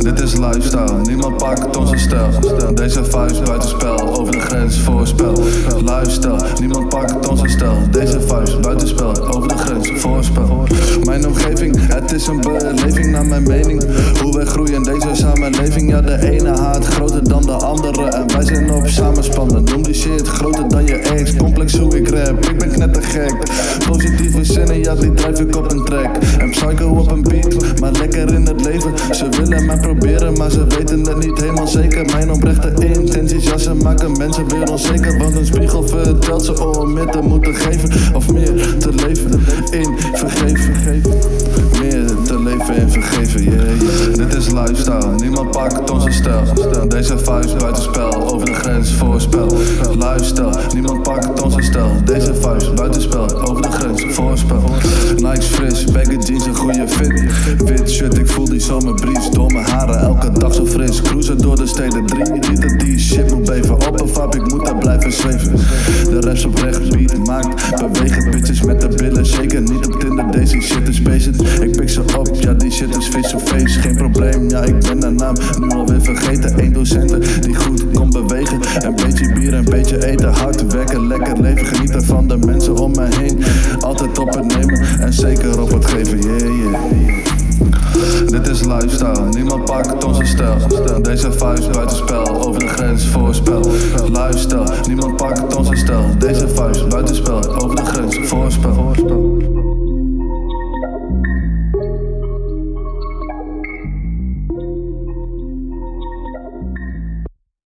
Dit is lifestyle, niemand pakt onze stijl. Deze vuist buitenspel, over de grens voorspel. Lifestyle, niemand pakt onze stijl. Deze vuist buitenspel, over de grens voorspel. Mijn omgeving, het is een beleving naar mijn mening. Hoe wij groeien in deze samenleving. Ja, de ene haat groter dan de andere en wij zijn op samenspannen. Noem die shit groter dan je ex. Complex hoe ik rap, ik ben knettergek. Positieve zinnen, ja die drijf ik op een track. En psycho op een beat, maar lekker in het leven. Ze willen mij proberen, maar ze weten het niet helemaal zeker. Mijn oprechte intenties, ja ze maken mensen weer onzeker. Want een spiegel vertelt ze om meer te moeten geven. Of meer te leven in vergeven. Meer te leven in vergeven, yeah. Dit is lifestyle, niemand pakt onze stijl. Deze vuist buitenspel, over de grens voorspel. Lifestyle, niemand pakt onze stijl. Deze vuist buitenspel, over de grens voorspel. Nikes fris, baggy jeans, een goede fit. Wit shirt, ik voel die zomerbries door mijn haren. Elke dag zo fris, cruisen door de steden 3 liter. Die shit moet beven op een fab, ik moet daar blijven zweven. De raps op recht beat maakt bewegen. Bitches met de billen, zeker niet op Tinder. Deze shit is basic, ik pik ze op, ja die shit is face to face. Geen probleem, ja ik ben de naam nu alweer vergeten. 1 docenten die goed kon bewegen. Een beetje bier, een beetje eten, hard werken, lekker leven. Genieten van de mensen om me heen. Altijd op het nemen en zeker op het geven, yeah. Dit is lifestyle, niemand pakt onze stijl. Deze vuist buitenspel, over de grens voorspel. Lifestyle, niemand pakt onze stijl. Deze vuist buitenspel, over de grens voorspel.